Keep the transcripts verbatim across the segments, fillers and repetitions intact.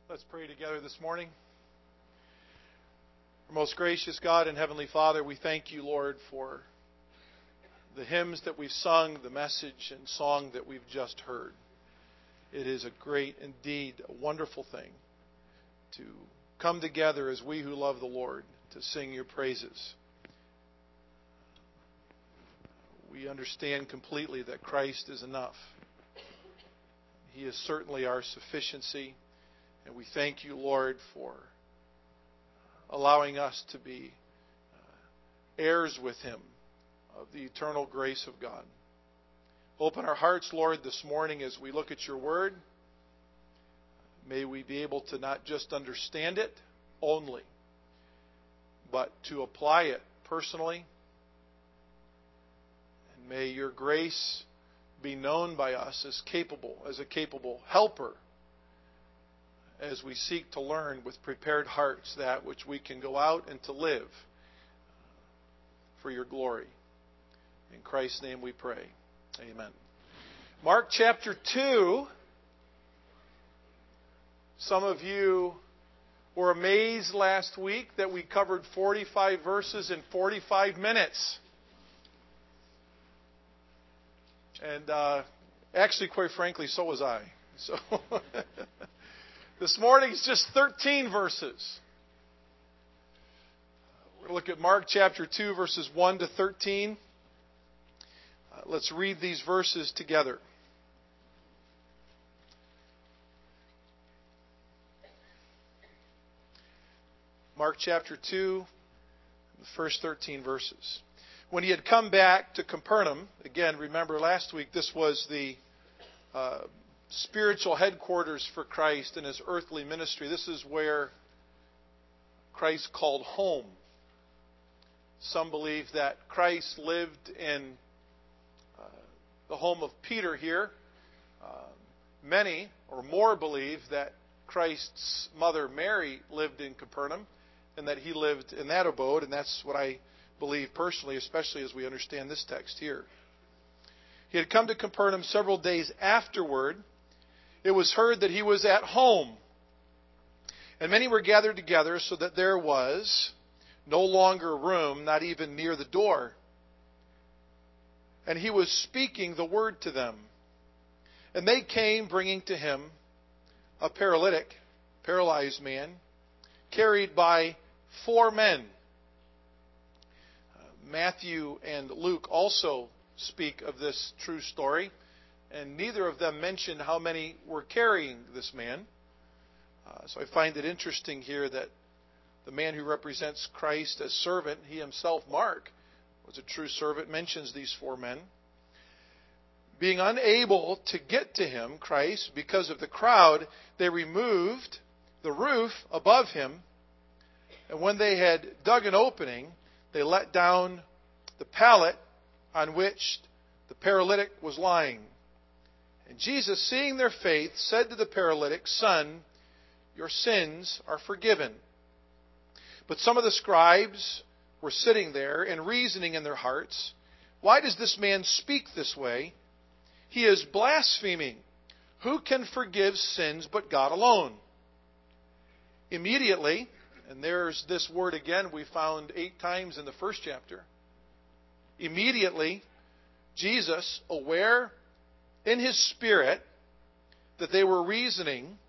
Let's pray together this morning. Our most gracious God and Heavenly Father, we thank you, Lord, for the hymns that we've sung, the message and song that we've just heard. It is a great, indeed, a wonderful thing to come together as we who love the Lord to sing your praises. We understand completely that Christ is enough. He is certainly our sufficiency. And we thank you, Lord, for allowing us to be heirs with Him of the eternal grace of God. Open our hearts, Lord, this morning as we look at your word. May we be able to not just understand it only, but to apply it personally. And may your grace be known by us as capable, as a capable helper, as we seek to learn with prepared hearts that which we can go out and to live for your glory. In Christ's name we pray. Amen. Mark chapter two. Some of you were amazed last week that we covered forty-five verses in forty-five minutes. And uh, actually, quite frankly, so was I. So this morning is just thirteen verses. We're going to look at Mark chapter two, verses one to thirteen. Uh, let's read these verses together. Mark chapter two, the first thirteen verses. When he had come back to Capernaum, again, remember last week this was the uh, spiritual headquarters for Christ in His earthly ministry. This is where Christ called home. Some believe that Christ lived in uh, the home of Peter here. Uh, many or more believe that Christ's mother Mary lived in Capernaum and that He lived in that abode, and that's what I believe personally, especially as we understand this text here. He had come to Capernaum several days afterward. It was heard that He was at home. And many were gathered together so that there was no longer room, not even near the door. And He was speaking the word to them. And they came bringing to Him a paralytic, paralyzed man, carried by four men. Uh, Matthew and Luke also speak of this true story. And neither of them mentioned how many were carrying this man. Uh, so I find it interesting here that the man who represents Christ as servant, he himself, Mark, was a true servant, mentions these four men. Being unable to get to him, Christ, because of the crowd, they removed the roof above him. And when they had dug an opening, they let down the pallet on which the paralytic was lying. And Jesus, seeing their faith, said to the paralytic, "Son, your sins are forgiven." But some of the scribes were sitting there and reasoning in their hearts, "Why does this man speak this way? He is blaspheming. Who can forgive sins but God alone?" Immediately, and there's this word again we found eight times in the first chapter. Immediately, Jesus, aware in His spirit that they were reasoning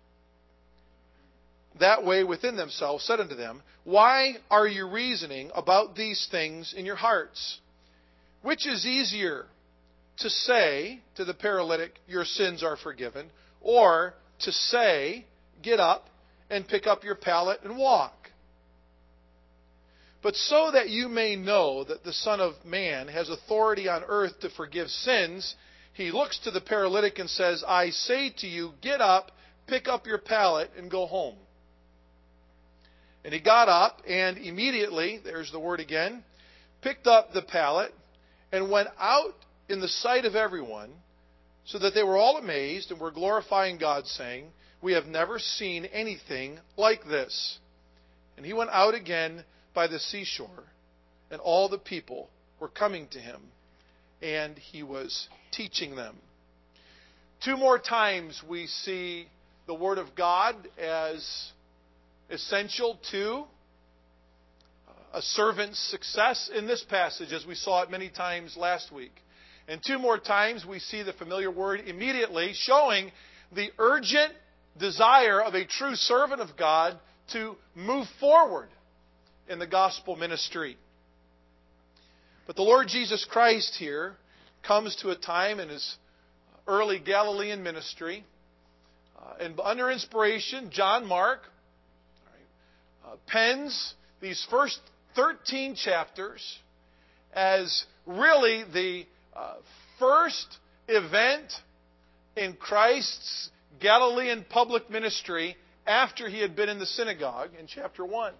that way within themselves, said unto them, "Why are you reasoning about these things in your hearts? Which is easier, to say to the paralytic, 'Your sins are forgiven,' or to say, 'Get up and pick up your pallet and walk'? But so that you may know that the Son of Man has authority on earth to forgive sins," He looks to the paralytic and says, "I say to you, get up, pick up your pallet, and go home." And he got up and immediately, there's the word again, picked up the pallet and went out in the sight of everyone, so that they were all amazed and were glorifying God, saying, "We have never seen anything like this." And he went out again by the seashore, and all the people were coming to him, and he was teaching them. Two more times we see the Word of God as essential to a servant's success in this passage, as we saw it many times last week. And two more times we see the familiar word immediately, showing the urgent desire of a true servant of God to move forward in the gospel ministry. But the Lord Jesus Christ here comes to a time in His early Galilean ministry, uh, and under inspiration, John Mark uh, pens these first thirteen chapters as really the uh, first event in Christ's Galilean public ministry after He had been in the synagogue in chapter one.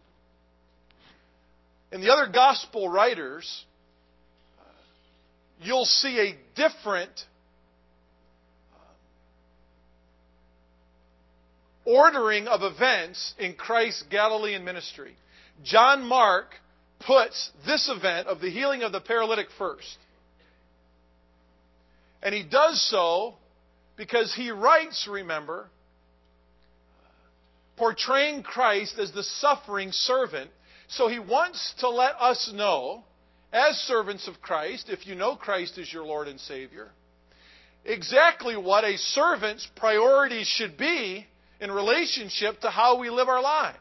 In the other gospel writers, uh, you'll see a different uh, ordering of events in Christ's Galilean ministry. John Mark puts this event of the healing of the paralytic first. And he does so because he writes, remember, portraying Christ as the suffering servant. So he wants to let us know, as servants of Christ, if you know Christ as your Lord and Savior, exactly what a servant's priorities should be in relationship to how we live our lives.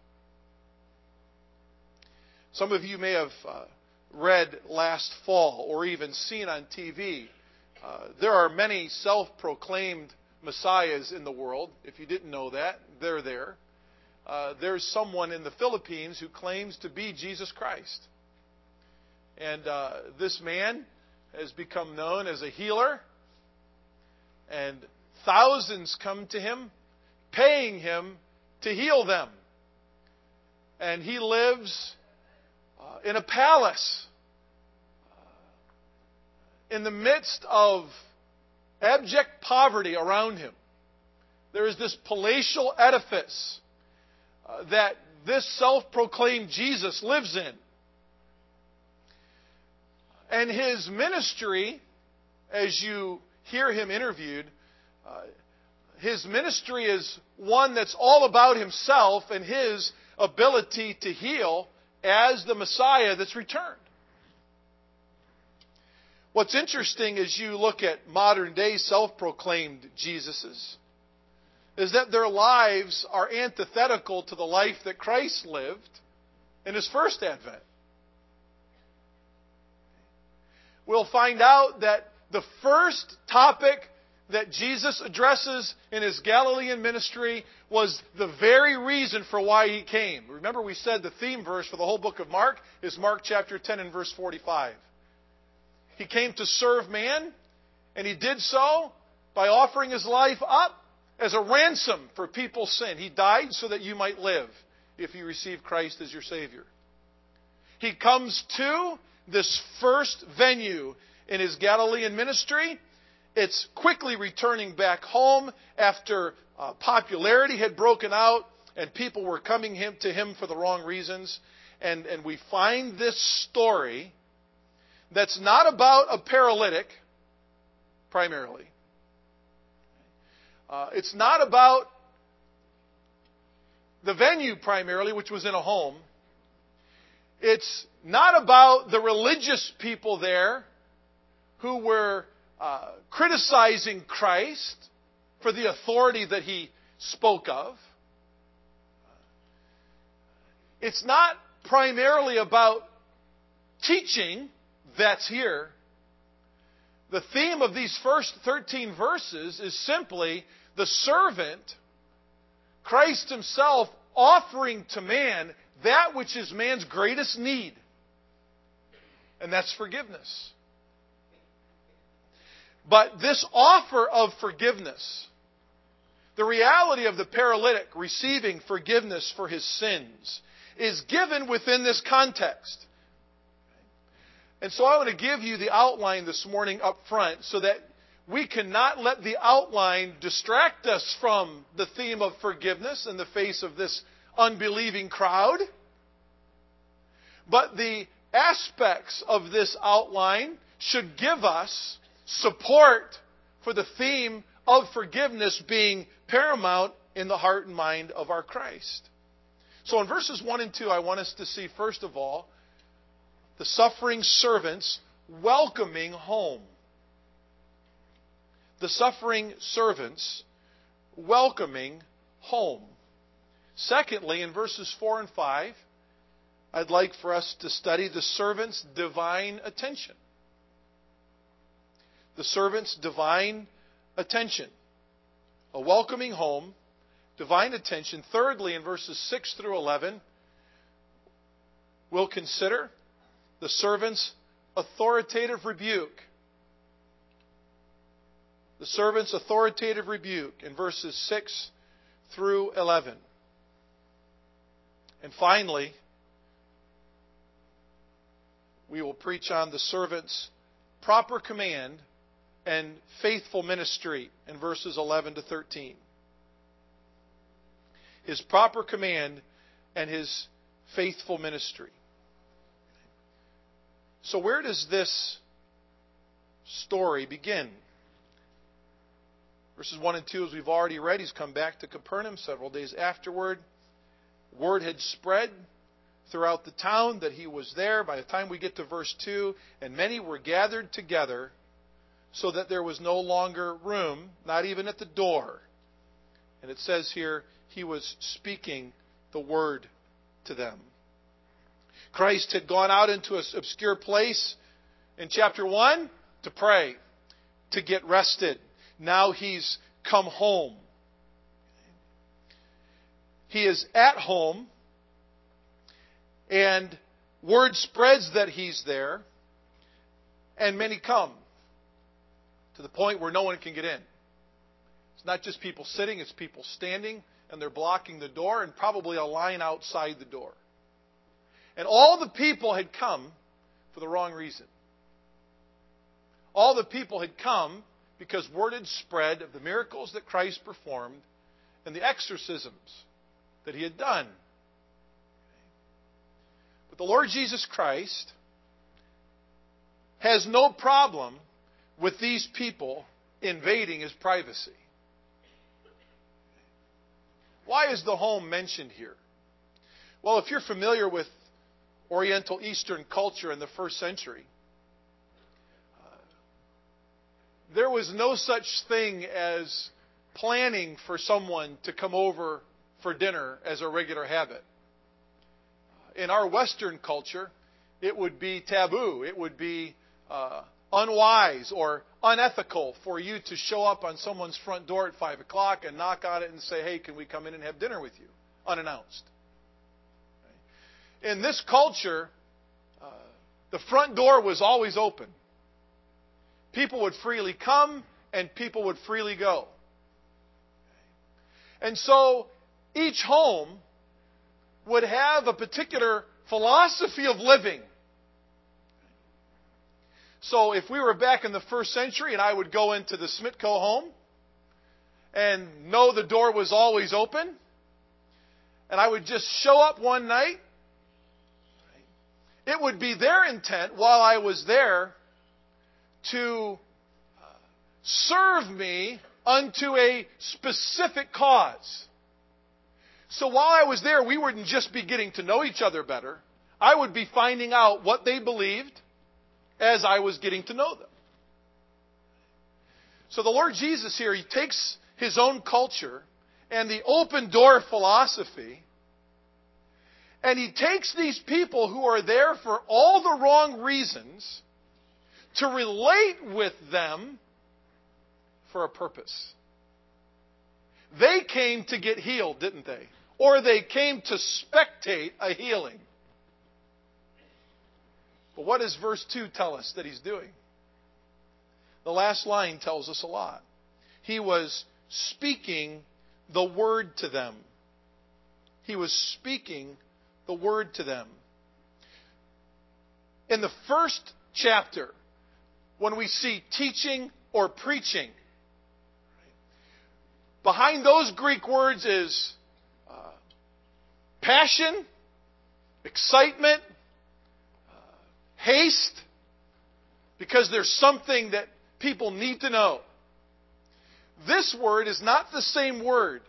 Some of you may have uh, read last fall or even seen on T V. Uh, there are many self-proclaimed messiahs in the world. If you didn't know that, they're there. Uh, there's someone in the Philippines who claims to be Jesus Christ. And uh, this man has become known as a healer. And thousands come to him, paying him to heal them. And he lives uh, in a palace uh, in the midst of abject poverty around him. There is this palatial edifice Uh, that this self-proclaimed Jesus lives in. And his ministry, as you hear him interviewed, uh, his ministry is one that's all about himself and his ability to heal as the Messiah that's returned. What's interesting as you look at modern-day self-proclaimed Jesuses is that their lives are antithetical to the life that Christ lived in His first advent. We'll find out that the first topic that Jesus addresses in His Galilean ministry was the very reason for why He came. Remember, we said the theme verse for the whole book of Mark is Mark chapter ten and verse forty-five. He came to serve man, and He did so by offering His life up as a ransom for people's sin. He died so that you might live if you receive Christ as your Savior. He comes to this first venue in His Galilean ministry. It's quickly returning back home after uh, popularity had broken out and people were coming him, to Him for the wrong reasons. And, and we find this story that's not about a paralytic, primarily. Uh, it's not about the venue primarily, which was in a home. It's not about the religious people there who were uh, criticizing Christ for the authority that He spoke of. It's not primarily about teaching that's here. The theme of these first thirteen verses is simply the servant, Christ Himself, offering to man that which is man's greatest need. And that's forgiveness. But this offer of forgiveness, the reality of the paralytic receiving forgiveness for his sins, is given within this context. And so I want to give you the outline this morning up front so that we cannot let the outline distract us from the theme of forgiveness in the face of this unbelieving crowd. But the aspects of this outline should give us support for the theme of forgiveness being paramount in the heart and mind of our Christ. So in verses one and two, I want us to see, first of all, the suffering servants welcoming home. The suffering servants welcoming home. Secondly, in verses four and five, I'd like for us to study the servant's divine attention. The servant's divine attention. A welcoming home, divine attention. Thirdly, in verses six through eleven, we'll consider the servant's authoritative rebuke. The servant's authoritative rebuke in verses six through eleven. And finally, we will preach on the servant's proper command and faithful ministry in verses eleven to thirteen. His proper command and his faithful ministry. So where does this story begin? Verses one and two, as we've already read, he's come back to Capernaum several days afterward. Word had spread throughout the town that he was there. By the time we get to verse two, and many were gathered together so that there was no longer room, not even at the door. And it says here, he was speaking the word to them. Christ had gone out into an obscure place in chapter one to pray, to get rested. Now he's come home. He is at home, and word spreads that he's there, and many come to the point where no one can get in. It's not just people sitting, it's people standing, and they're blocking the door, and probably a line outside the door. And all the people had come for the wrong reason. All the people had come because word had spread of the miracles that Christ performed and the exorcisms that he had done. But the Lord Jesus Christ has no problem with these people invading his privacy. Why is the home mentioned here? Well, if you're familiar with Oriental Eastern culture in the first century, there was no such thing as planning for someone to come over for dinner as a regular habit. In our Western culture, it would be taboo. It would be uh, unwise or unethical for you to show up on someone's front door at five o'clock and knock on it and say, hey, can we come in and have dinner with you? Unannounced. In this culture, uh, the front door was always open. People would freely come and people would freely go. And so each home would have a particular philosophy of living. So if we were back in the first century and I would go into the Smitco home and know the door was always open, and I would just show up one night, it would be their intent while I was there to serve me unto a specific cause. So while I was there, we wouldn't just be getting to know each other better. I would be finding out what they believed as I was getting to know them. So the Lord Jesus here, he takes his own culture and the open door philosophy, and he takes these people who are there for all the wrong reasons to relate with them for a purpose. They came to get healed, didn't they? Or they came to spectate a healing. But what does verse two tell us that he's doing? The last line tells us a lot. He was speaking the word to them. He was speaking the word to them. In the first chapter, when we see teaching or preaching, behind those Greek words is uh, passion, excitement, uh, haste, because there's something that people need to know. This word is not the same word.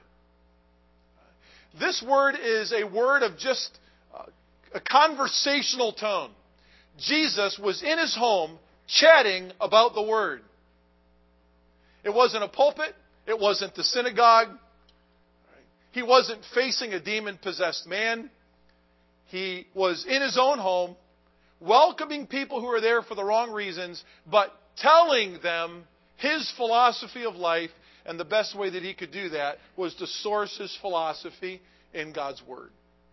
This word is a word of just a conversational tone. Jesus was in his home chatting about the word. It wasn't a pulpit. It wasn't the synagogue. He wasn't facing a demon-possessed man. He was in his own home, welcoming people who were there for the wrong reasons, but telling them his philosophy of life, and the best way that he could do that was to source his philosophy in God's Word.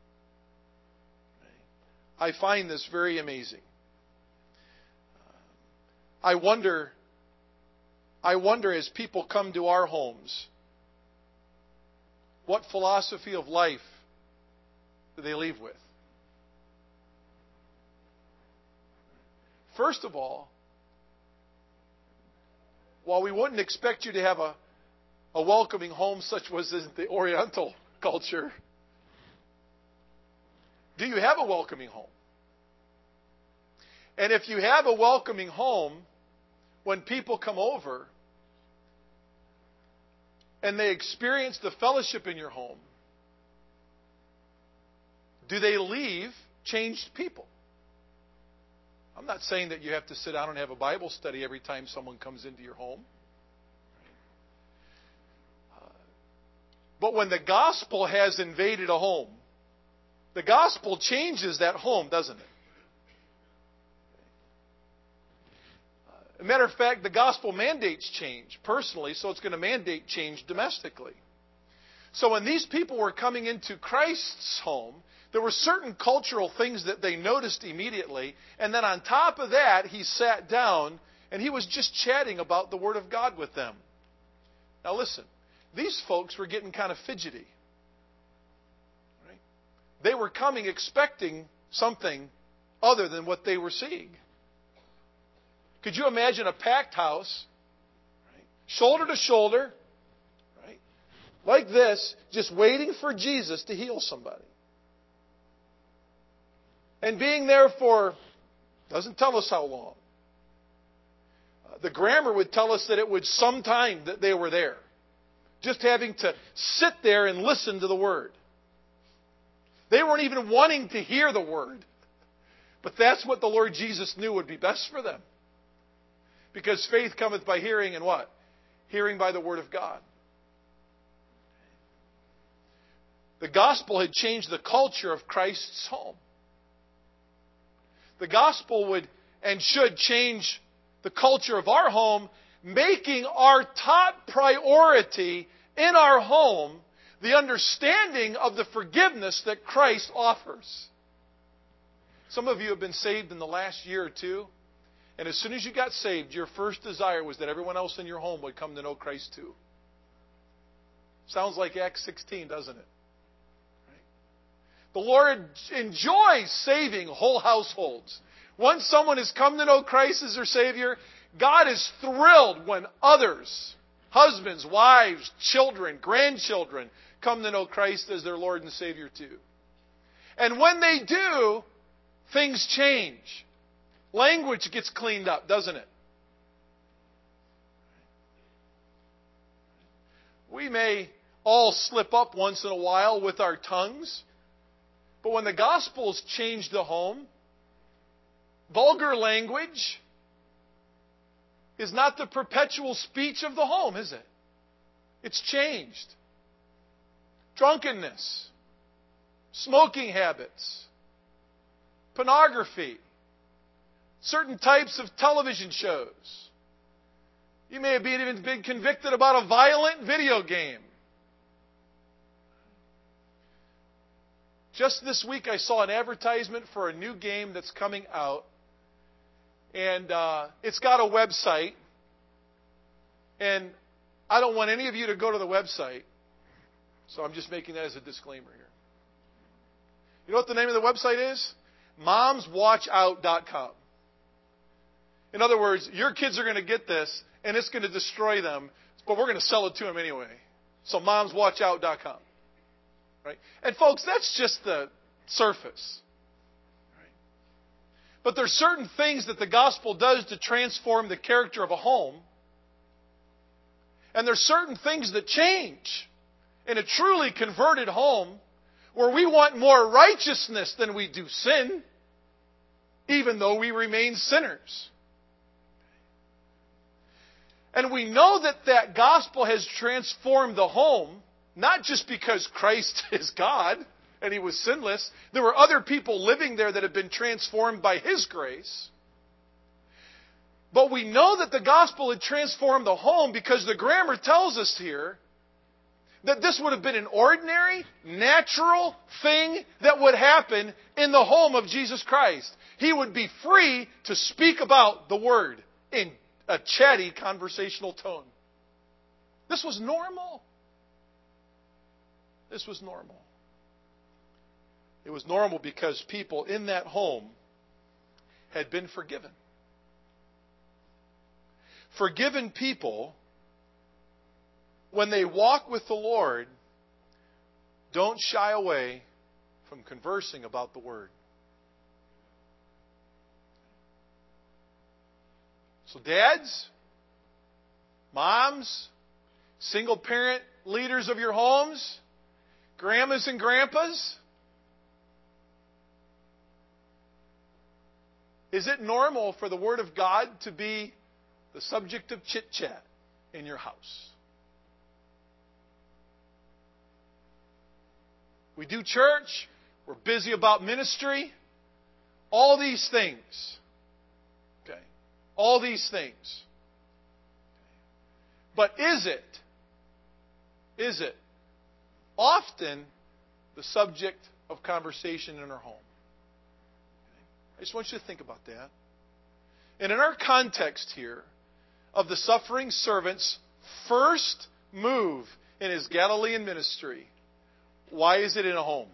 I find this very amazing. I wonder, I wonder as people come to our homes, what philosophy of life do they leave with? First of all, while we wouldn't expect you to have a, a welcoming home such as the Oriental culture, do you have a welcoming home? And if you have a welcoming home, when people come over and they experience the fellowship in your home, do they leave changed people? I'm not saying that you have to sit down and have a Bible study every time someone comes into your home. But when the gospel has invaded a home, the gospel changes that home, doesn't it? As a matter of fact, the gospel mandates change personally, so it's going to mandate change domestically. So when these people were coming into Christ's home, there were certain cultural things that they noticed immediately. And then on top of that, he sat down and he was just chatting about the Word of God with them. Now listen, these folks were getting kind of fidgety. Right? They were coming expecting something other than what they were seeing. Could you imagine a packed house, right, shoulder to shoulder, right, like this, just waiting for Jesus to heal somebody? And being there for, doesn't tell us how long. Uh, the grammar would tell us that it was some time that they were there. Just having to sit there and listen to the Word. They weren't even wanting to hear the Word. But that's what the Lord Jesus knew would be best for them. Because faith cometh by hearing, and what? Hearing by the Word of God. The gospel had changed the culture of Christ's home. The gospel would and should change the culture of our home, making our top priority in our home the understanding of the forgiveness that Christ offers. Some of you have been saved in the last year or two, and as soon as you got saved, your first desire was that everyone else in your home would come to know Christ too. Sounds like Acts sixteen, doesn't it? The Lord enjoys saving whole households. Once someone has come to know Christ as their Savior, God is thrilled when others, husbands, wives, children, grandchildren, come to know Christ as their Lord and Savior too. And when they do, things change. Language gets cleaned up, doesn't it? We may all slip up once in a while with our tongues. But when the gospel's changed the home, vulgar language is not the perpetual speech of the home, is it? It's changed. Drunkenness, smoking habits, pornography, certain types of television shows. You may have even been convicted about a violent video game. Just this week, I saw an advertisement for a new game that's coming out. And uh, it's got a website. And I don't want any of you to go to the website. So I'm just making that as a disclaimer here. You know what the name of the website is? moms watch out dot com. In other words, your kids are going to get this, and it's going to destroy them. But we're going to sell it to them anyway. So moms watch out dot com. Right? And folks, that's just the surface. Right? But there's certain things that the gospel does to transform the character of a home. And there's certain things that change in a truly converted home where we want more righteousness than we do sin, even though we remain sinners. And we know that that gospel has transformed the home, not just because Christ is God and He was sinless. There were other people living there that had been transformed by His grace. But we know that the gospel had transformed the home because the grammar tells us here that this would have been an ordinary, natural thing that would happen in the home of Jesus Christ. He would be free to speak about the Word in a chatty conversational tone. This was normal. This was normal. It was normal because people in that home had been forgiven. Forgiven people, when they walk with the Lord, don't shy away from conversing about the Word. So dads, moms, single parent leaders of your homes, grandmas and grandpas, is it normal for the Word of God to be the subject of chit-chat in your house? We do church. We're busy about ministry. All these things. Okay. All these things. But is it, is it often the subject of conversation in our home? Okay. I just want you to think about that. And in our context here of the suffering servant's first move in his Galilean ministry, why is it in a home?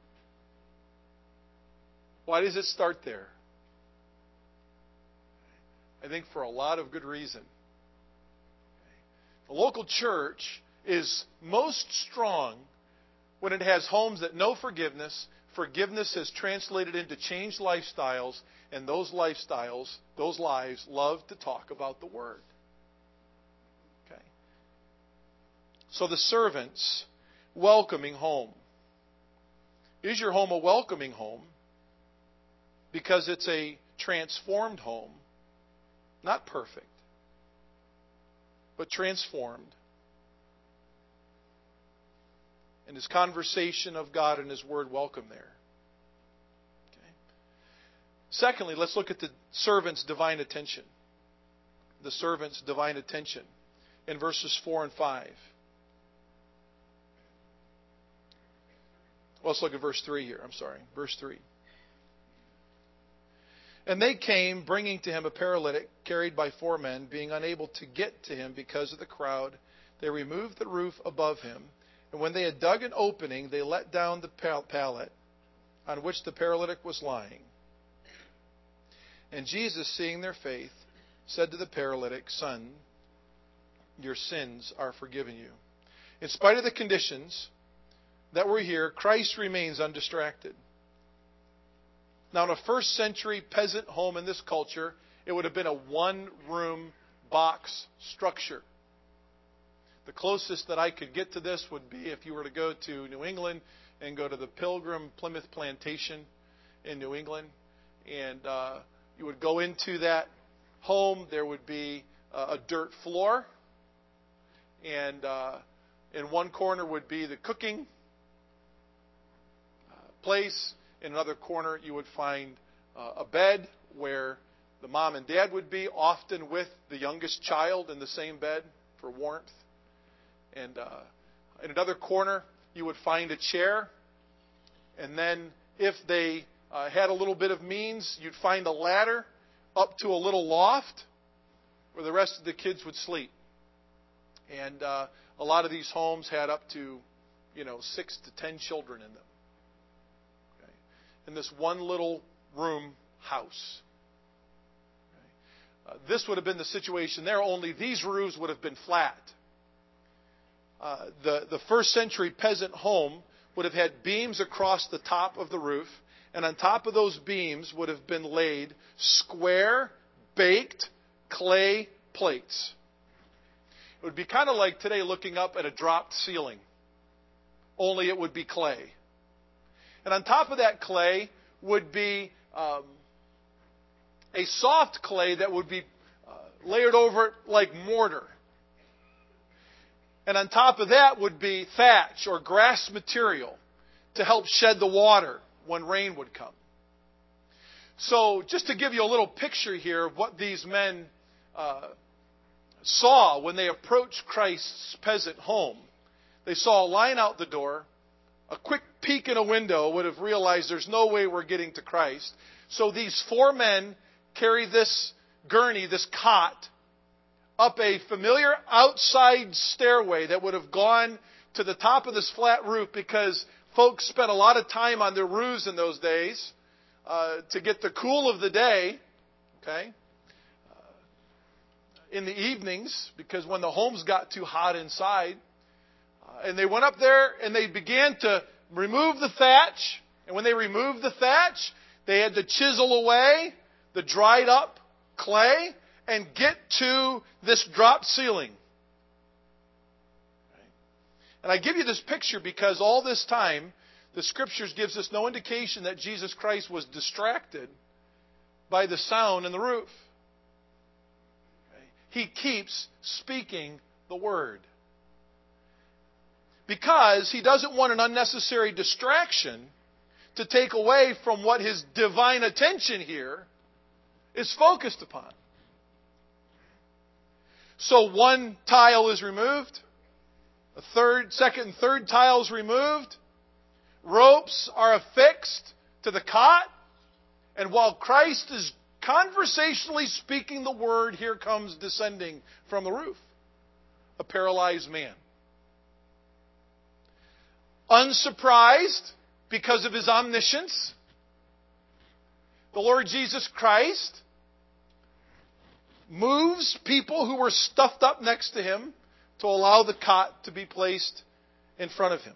Why does it start there? I think for a lot of good reason. The local church is most strong when it has homes that know forgiveness. Forgiveness has translated into changed lifestyles, and those lifestyles, those lives, love to talk about the Word. Okay. So the servant's welcoming home. Is your home a welcoming home? Because it's a transformed home. Not perfect, but transformed. And His conversation of God and His Word welcome there. Okay. Secondly, let's look at the servant's divine attention. The servant's divine attention in verses four and five. Well, let's look at verse three here. I'm sorry. Verse three. And they came, bringing to him a paralytic carried by four men. Being unable to get to him because of the crowd, they removed the roof above him. And when they had dug an opening, they let down the pallet on which the paralytic was lying. And Jesus, seeing their faith, said to the paralytic, "Son, your sins are forgiven you." In spite of the conditions that were here, Christ remains undistracted. Now, in a first century peasant home in this culture, it would have been a one-room box structure. The closest that I could get to this would be if you were to go to New England and go to the Pilgrim Plymouth Plantation in New England. And uh, you would go into that home. There would be uh, a dirt floor. And uh, in one corner would be the cooking uh, place. In another corner, you would find uh, a bed where the mom and dad would be, often with the youngest child in the same bed for warmth. And uh, in another corner, you would find a chair. And then if they uh, had a little bit of means, you'd find a ladder up to a little loft where the rest of the kids would sleep. And uh, a lot of these homes had up to, you know, six to ten children in them. In this one little room house. Uh, this would have been the situation there, only these roofs would have been flat. Uh, the, the first century peasant home would have had beams across the top of the roof, and on top of those beams would have been laid square, baked clay plates. It would be kind of like today looking up at a dropped ceiling, only it would be clay. And on top of that clay would be um, a soft clay that would be uh, layered over it like mortar. And on top of that would be thatch or grass material to help shed the water when rain would come. So just to give you a little picture here of what these men uh, saw when they approached Christ's peasant home. They saw a line out the door. A quick peek in a window would have realized there's no way we're getting to Christ. So these four men carry this gurney, this cot, up a familiar outside stairway that would have gone to the top of this flat roof because folks spent a lot of time on their roofs in those days uh, to get the cool of the day, okay, uh, in the evenings, because when the homes got too hot inside. Uh, and they went up there and they began to remove the thatch. And when they removed the thatch, they had to chisel away the dried up clay and get to this drop ceiling. And I give you this picture because all this time, the Scriptures gives us no indication that Jesus Christ was distracted by the sound in the roof. He keeps speaking the Word. Because He doesn't want an unnecessary distraction to take away from what His divine attention here is focused upon. So one tile is removed. A third, second and third tiles removed. Ropes are affixed to the cot. And while Christ is conversationally speaking the word, here comes descending from the roof a paralyzed man. Unsurprised because of His omniscience, the Lord Jesus Christ moves people who were stuffed up next to Him to allow the cot to be placed in front of Him.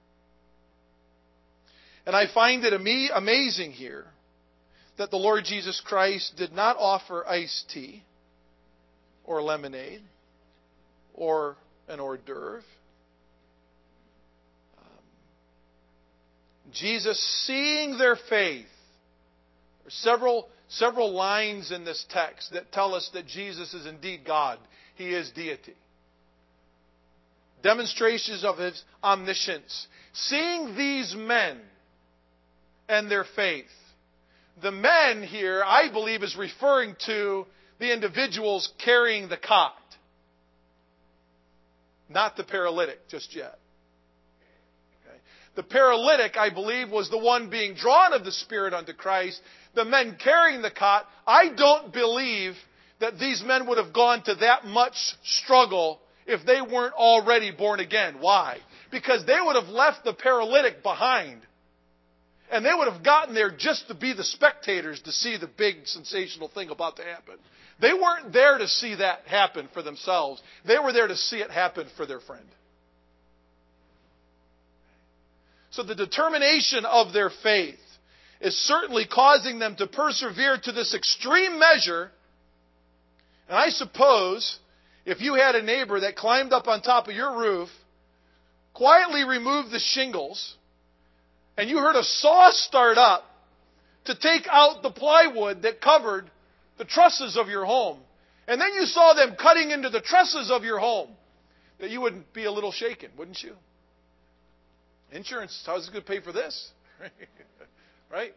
And I find it amazing here that the Lord Jesus Christ did not offer iced tea or lemonade or an hors d'oeuvre. Um, Jesus, seeing their faith, there are several, several lines in this text that tell us that Jesus is indeed God. He is deity. Demonstrations of His omniscience. Seeing these men and their faith. The men here, I believe, is referring to the individuals carrying the cot. Not the paralytic just yet. Okay. The paralytic, I believe, was the one being drawn of the Spirit unto Christ. The men carrying the cot, I don't believe that these men would have gone to that much struggle if they weren't already born again. Why? Because they would have left the paralytic behind. And they would have gotten there just to be the spectators to see the big sensational thing about to happen. They weren't there to see that happen for themselves. They were there to see it happen for their friend. So the determination of their faith is certainly causing them to persevere to this extreme measure. And I suppose if you had a neighbor that climbed up on top of your roof, quietly removed the shingles, and you heard a saw start up to take out the plywood that covered the trusses of your home, and then you saw them cutting into the trusses of your home, that you would be a little shaken, wouldn't you? Insurance, how's it going to pay for this? Right?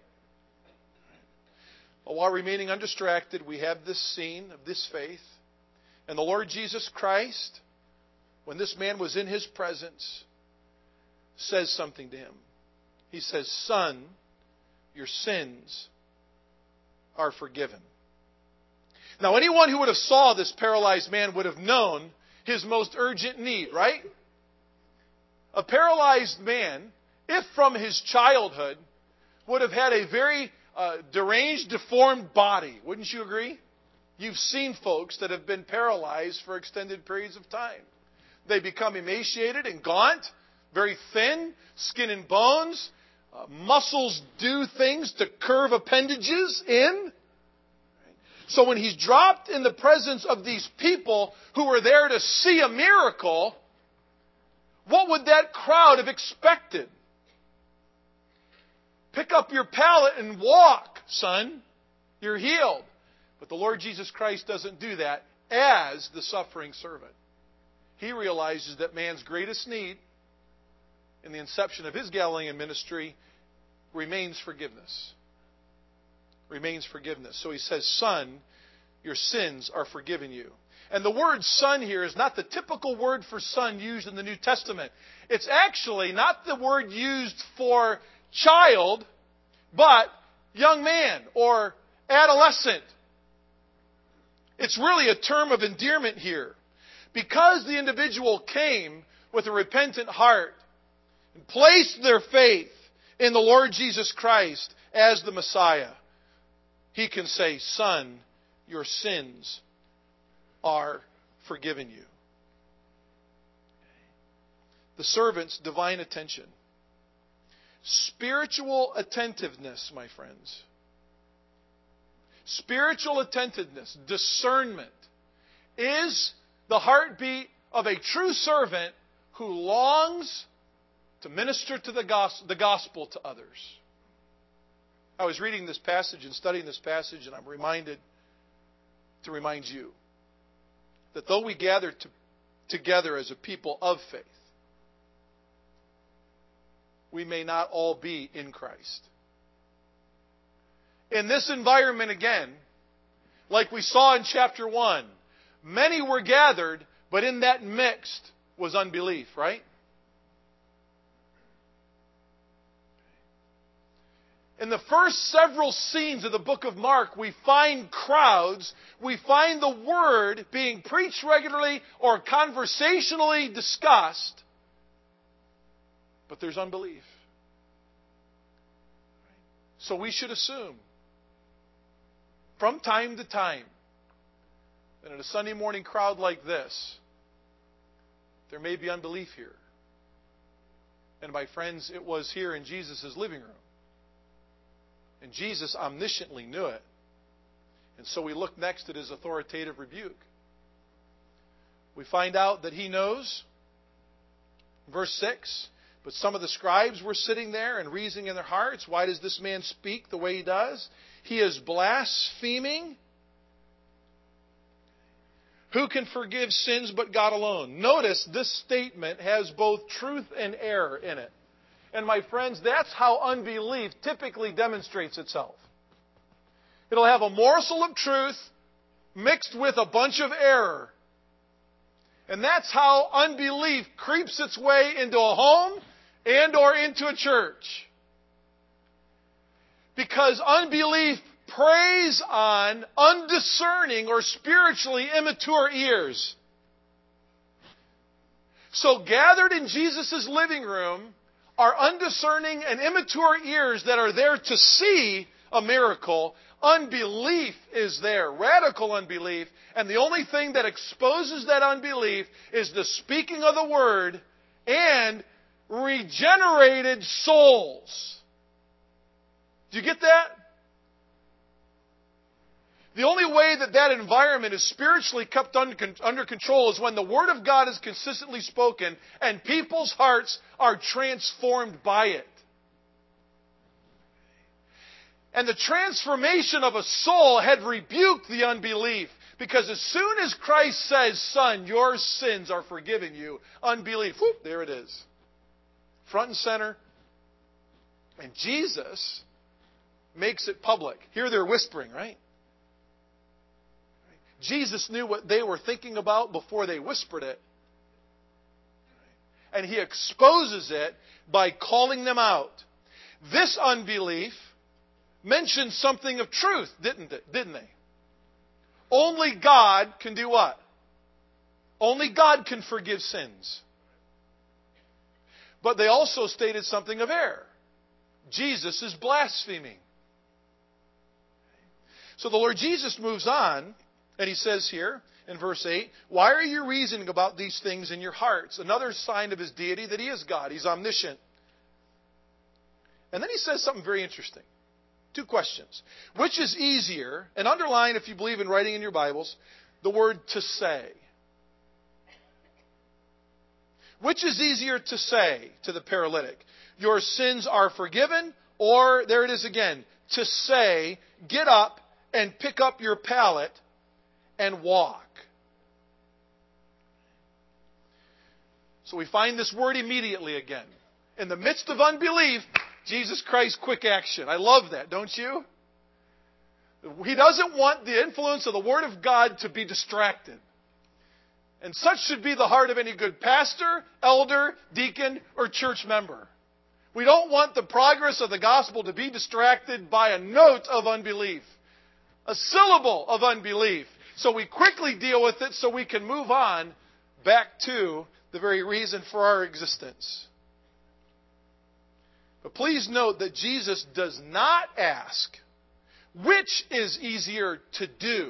But while remaining undistracted, we have this scene of this faith. And the Lord Jesus Christ, when this man was in His presence, says something to him. He says, "Son, your sins are forgiven." Now, anyone who would have saw this paralyzed man would have known his most urgent need, right? A paralyzed man, if from his childhood, would have had a very uh, deranged, deformed body. Wouldn't you agree? You've seen folks that have been paralyzed for extended periods of time. They become emaciated and gaunt, very thin, skin and bones. Uh, muscles do things to curve appendages in. So when he's dropped in the presence of these people who were there to see a miracle, what would that crowd have expected? Pick up your pallet and walk, son. You're healed. But the Lord Jesus Christ doesn't do that as the suffering servant. He realizes that man's greatest need in the inception of his Galilean ministry remains forgiveness. Remains forgiveness. So he says, son, your sins are forgiven you. And the word son here is not the typical word for son used in the New Testament. It's actually not the word used for child, but young man or adolescent. It's really a term of endearment here. Because the individual came with a repentant heart and placed their faith in the Lord Jesus Christ as the Messiah, he can say, son, your sins are forgiven you. The servant's divine attention. Spiritual attentiveness, my friends. Spiritual attentiveness, discernment, is the heartbeat of a true servant who longs to minister to the gospel, the gospel to others. I was reading this passage and studying this passage, and I'm reminded to remind you that though we gather to, together as a people of faith, we may not all be in Christ. In this environment again, like we saw in chapter one, many were gathered, but in that mixed was unbelief, right? In the first several scenes of the book of Mark, we find crowds, we find the word being preached regularly or conversationally discussed, but there's unbelief. So we should assume, from time to time, that in a Sunday morning crowd like this, there may be unbelief here. And my friends, it was here in Jesus' living room. And Jesus omnisciently knew it. And so we look next at his authoritative rebuke. We find out that he knows, verse six, but some of the scribes were sitting there and reasoning in their hearts, why does this man speak the way he does? He is blaspheming. Who can forgive sins but God alone? Notice this statement has both truth and error in it. And my friends, that's how unbelief typically demonstrates itself. It'll have a morsel of truth mixed with a bunch of error. And that's how unbelief creeps its way into a home and or into a church. Because unbelief preys on undiscerning or spiritually immature ears. So gathered in Jesus' living room are undiscerning and immature ears that are there to see a miracle. Unbelief is there, radical unbelief, and the only thing that exposes that unbelief is the speaking of the word and regenerated souls. Do you get that? The only way that that environment is spiritually kept under control is when the Word of God is consistently spoken and people's hearts are transformed by it. And the transformation of a soul had rebuked the unbelief. Because as soon as Christ says, son, your sins are forgiven you, unbelief, whoop, there it is. Front and center. And Jesus makes it public. Here they're whispering, right? Jesus knew what they were thinking about before they whispered it. And he exposes it by calling them out. This unbelief mentioned something of truth, didn't it? Didn't they? Only God can do what? Only God can forgive sins. But they also stated something of error. Jesus is blaspheming. So the Lord Jesus moves on. And he says here in verse eight, why are you reasoning about these things in your hearts? Another sign of his deity that he is God. He's omniscient. And then he says something very interesting. Two questions. Which is easier, and underline if you believe in writing in your Bibles, the word to say. Which is easier to say to the paralytic? Your sins are forgiven, or, there it is again, to say, get up and pick up your pallet and walk. So we find this word immediately again. In the midst of unbelief, Jesus Christ, quick action. I love that, don't you? He doesn't want the influence of the Word of God to be distracted. And such should be the heart of any good pastor, elder, deacon, or church member. We don't want the progress of the gospel to be distracted by a note of unbelief, a syllable of unbelief. So we quickly deal with it so we can move on back to the very reason for our existence. But please note that Jesus does not ask, which is easier to do?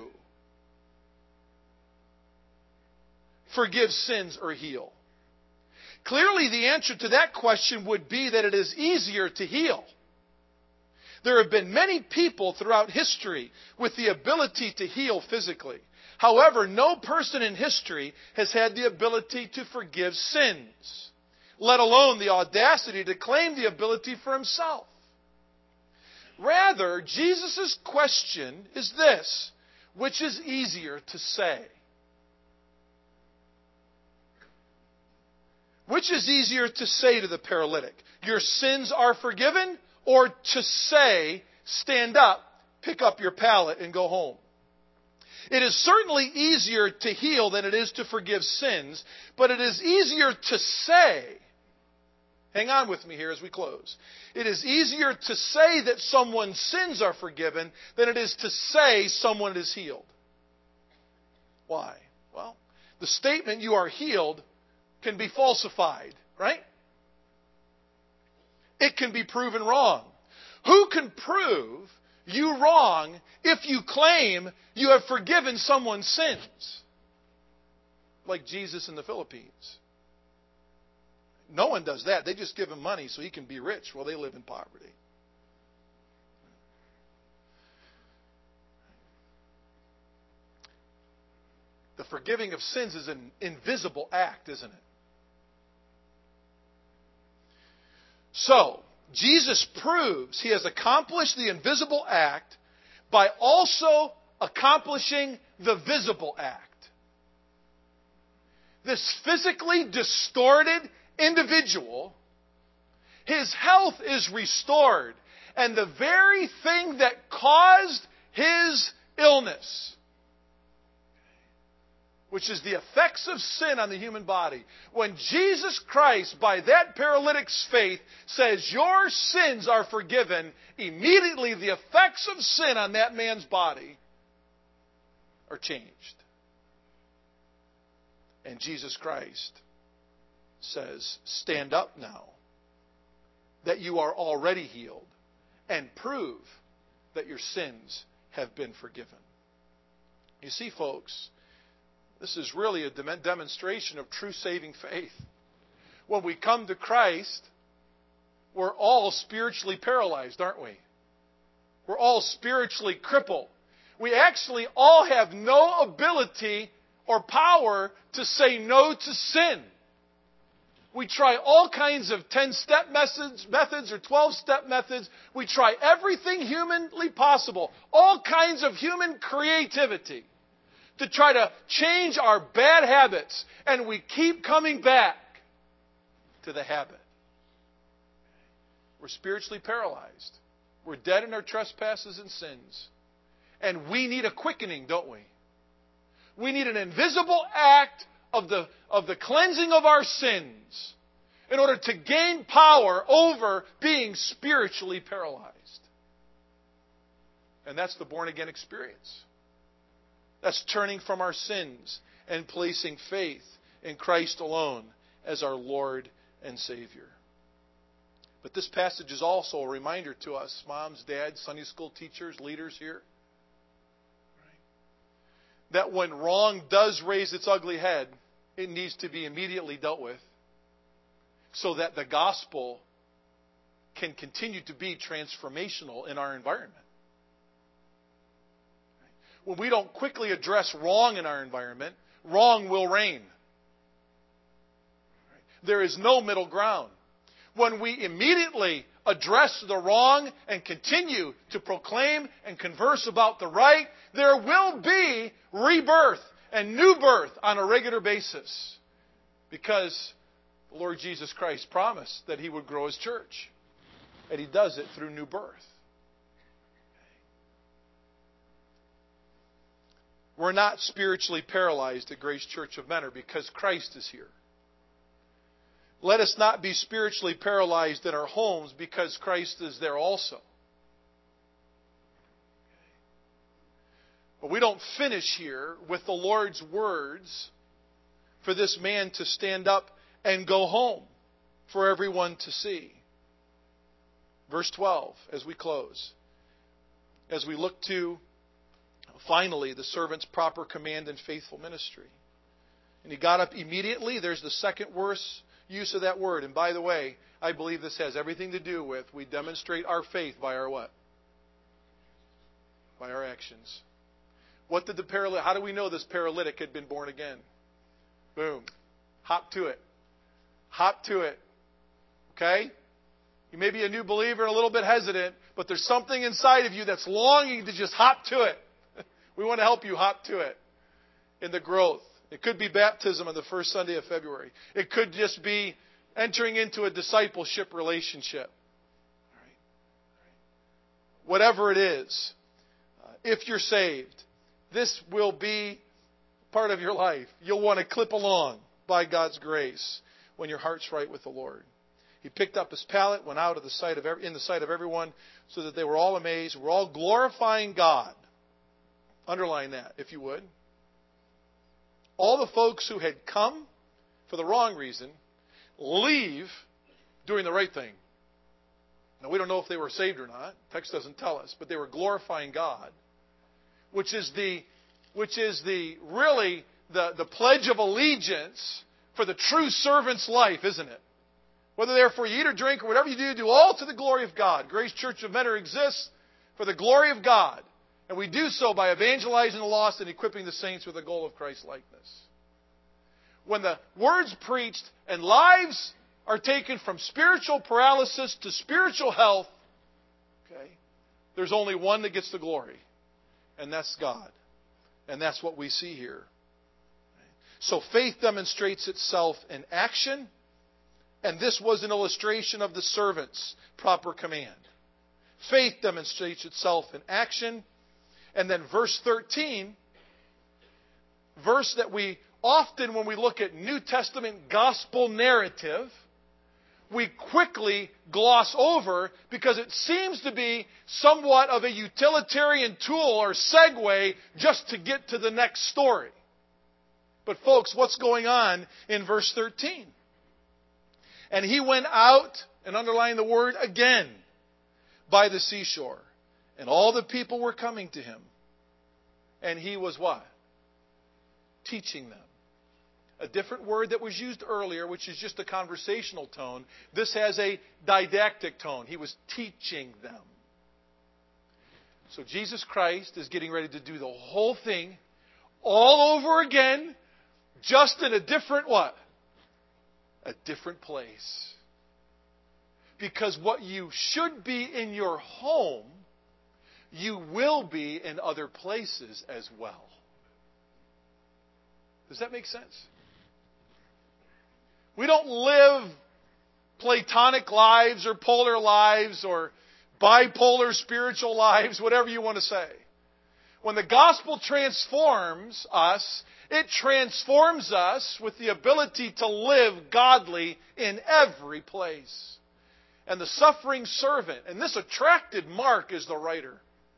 Forgive sins or heal? Clearly, the answer to that question would be that it is easier to heal. There have been many people throughout history with the ability to heal physically. However, no person in history has had the ability to forgive sins, let alone the audacity to claim the ability for himself. Rather, Jesus' question is this: which is easier to say? Which is easier to say to the paralytic, your sins are forgiven, or to say, stand up, pick up your pallet, and go home? It is certainly easier to heal than it is to forgive sins, but it is easier to say, hang on with me here as we close, it is easier to say that someone's sins are forgiven than it is to say someone is healed. Why? Well, the statement, you are healed, can be falsified, right? It can be proven wrong. Who can prove you wrong if you claim you have forgiven someone's sins? Like Jesus in the Philippines. No one does that. They just give him money so he can be rich while they live in poverty. The forgiving of sins is an invisible act, isn't it? So, Jesus proves he has accomplished the invisible act by also accomplishing the visible act. This physically distorted individual, his health is restored, and the very thing that caused his illness, which is the effects of sin on the human body. When Jesus Christ, by that paralytic's faith, says, your sins are forgiven, immediately the effects of sin on that man's body are changed. And Jesus Christ says, stand up now, that you are already healed, and prove that your sins have been forgiven. You see, folks, this is really a demonstration of true saving faith. When we come to Christ, we're all spiritually paralyzed, aren't we? We're all spiritually crippled. We actually all have no ability or power to say no to sin. We try all kinds of ten-step methods, methods or twelve-step methods. We try everything humanly possible, all kinds of human creativity, to try to change our bad habits, and we keep coming back to the habit. We're spiritually paralyzed. We're dead in our trespasses and sins. And we need a quickening, don't we? We need an invisible act of the, of the cleansing of our sins in order to gain power over being spiritually paralyzed. And that's the born-again experience. That's turning from our sins and placing faith in Christ alone as our Lord and Savior. But this passage is also a reminder to us, moms, dads, Sunday school teachers, leaders here, that when wrong does raise its ugly head, it needs to be immediately dealt with so that the gospel can continue to be transformational in our environment. When we don't quickly address wrong in our environment, wrong will reign. There is no middle ground. When we immediately address the wrong and continue to proclaim and converse about the right, there will be rebirth and new birth on a regular basis. Because the Lord Jesus Christ promised that He would grow His church. And He does it through new birth. We're not spiritually paralyzed at Grace Church of Mentor because Christ is here. Let us not be spiritually paralyzed in our homes because Christ is there also. But we don't finish here with the Lord's words for this man to stand up and go home for everyone to see. Verse twelve, as we close. As we look to, finally, the servant's proper command and faithful ministry. And he got up immediately. There's the second worst use of that word. And by the way, I believe this has everything to do with we demonstrate our faith by our what? By our actions. What did the paralytic, how do we know this paralytic had been born again? Boom. Hop to it. Hop to it. Okay? You may be a new believer and a little bit hesitant, but there's something inside of you that's longing to just hop to it. We want to help you hop to it in the growth. It could be baptism on the first Sunday of February. It could just be entering into a discipleship relationship. All right. All right. Whatever it is, uh, if you're saved, this will be part of your life. You'll want to clip along by God's grace when your heart's right with the Lord. He picked up his pallet, went out of the sight of every, in the sight of everyone, so that they were all amazed. We're all glorifying God. Underline that, if you would. All the folks who had come for the wrong reason leave doing the right thing. Now, we don't know if they were saved or not. The text doesn't tell us, but they were glorifying God, which is the, which is the really the, the pledge of allegiance for the true servant's life, isn't it? Whether therefore you eat or drink or whatever you do, do all to the glory of God. Grace Church of Mentor exists for the glory of God. And we do so by evangelizing the lost and equipping the saints with the goal of Christ's likeness. When the word's preached and lives are taken from spiritual paralysis to spiritual health, okay, there's only one that gets the glory, and that's God. And that's what we see here. So faith demonstrates itself in action, and this was an illustration of the servant's proper command. Faith demonstrates itself in action. And then verse thirteen, verse that we often, when we look at New Testament gospel narrative, we quickly gloss over because it seems to be somewhat of a utilitarian tool or segue just to get to the next story. But folks, what's going on in verse thirteen? And he went out, and underline the word again, by the seashore. And all the people were coming to him. And he was what? Teaching them. A different word that was used earlier, which is just a conversational tone. This has a didactic tone. He was teaching them. So Jesus Christ is getting ready to do the whole thing all over again, just in a different what? A different place. Because what you should be in your home, you will be in other places as well. Does that make sense? We don't live Platonic lives or polar lives or bipolar spiritual lives, whatever you want to say. When the gospel transforms us, it transforms us with the ability to live godly in every place. And the suffering servant, and this attracted Mark as the writer.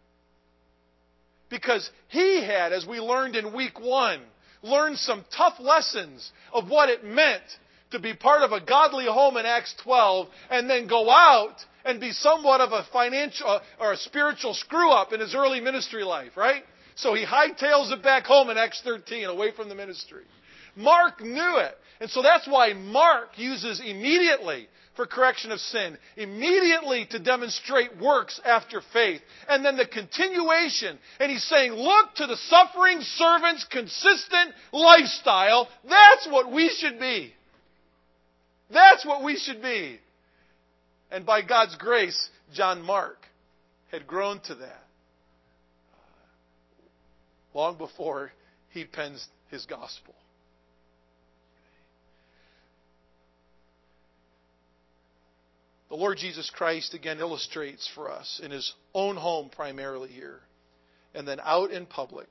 Because he had, as we learned in week one, learned some tough lessons of what it meant to be part of a godly home in Acts twelve and then go out and be somewhat of a financial or a spiritual screw-up in his early ministry life, right? So he hightails it back home in Acts thirteen, away from the ministry. Mark knew it. And so that's why Mark uses immediately, for correction of sin, immediately to demonstrate works after faith, and then the continuation. And he's saying, look to the suffering servant's consistent lifestyle. That's what we should be. That's what we should be. And by God's grace, John Mark had grown to that long before he pens his gospel. The Lord Jesus Christ again illustrates for us in His own home primarily here, and then out in public,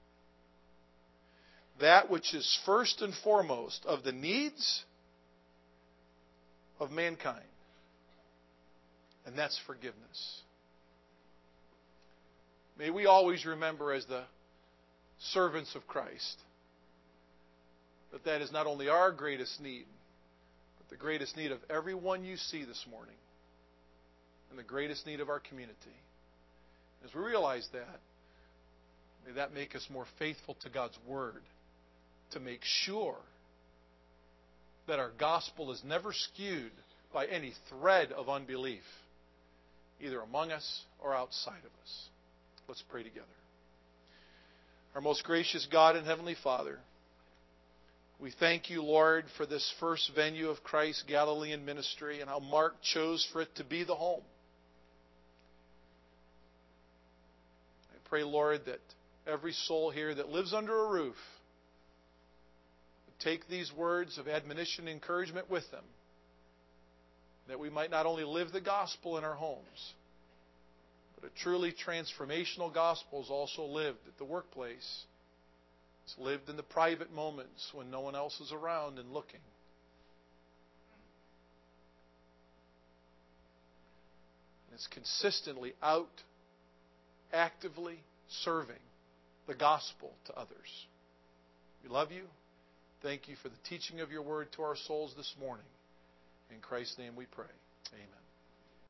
that which is first and foremost of the needs of mankind. And that's forgiveness. May we always remember as the servants of Christ that that is not only our greatest need, but the greatest need of everyone you see this morning, and the greatest need of our community. As we realize that, may that make us more faithful to God's Word, to make sure that our gospel is never skewed by any thread of unbelief, either among us or outside of us. Let's pray together. Our most gracious God and Heavenly Father, we thank you, Lord, for this first venue of Christ's Galilean ministry and how Mark chose for it to be the home. I pray, Lord, that every soul here that lives under a roof would take these words of admonition and encouragement with them, that we might not only live the gospel in our homes, but a truly transformational gospel is also lived at the workplace. It's lived in the private moments when no one else is around and looking. And it's consistently out, actively serving the gospel to others. We love you. Thank you for the teaching of your word to our souls this morning. In Christ's name we pray. Amen.